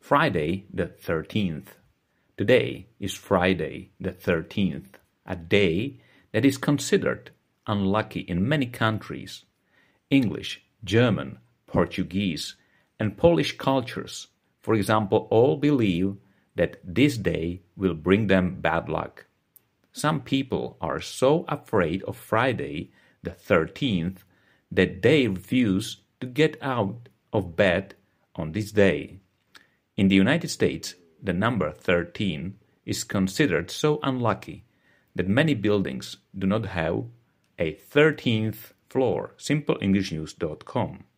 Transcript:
Friday the 13th. Today is Friday the 13th, a day that is considered unlucky in many countries. English, German, Portuguese, and Polish cultures, for example, all believe that this day will bring them bad luck. Some people are so afraid of Friday the 13th that they refuse to get out of bed on this day. In the United States, the number 13 is considered so unlucky that many buildings do not have a 13th floor. SimpleEnglishNews.com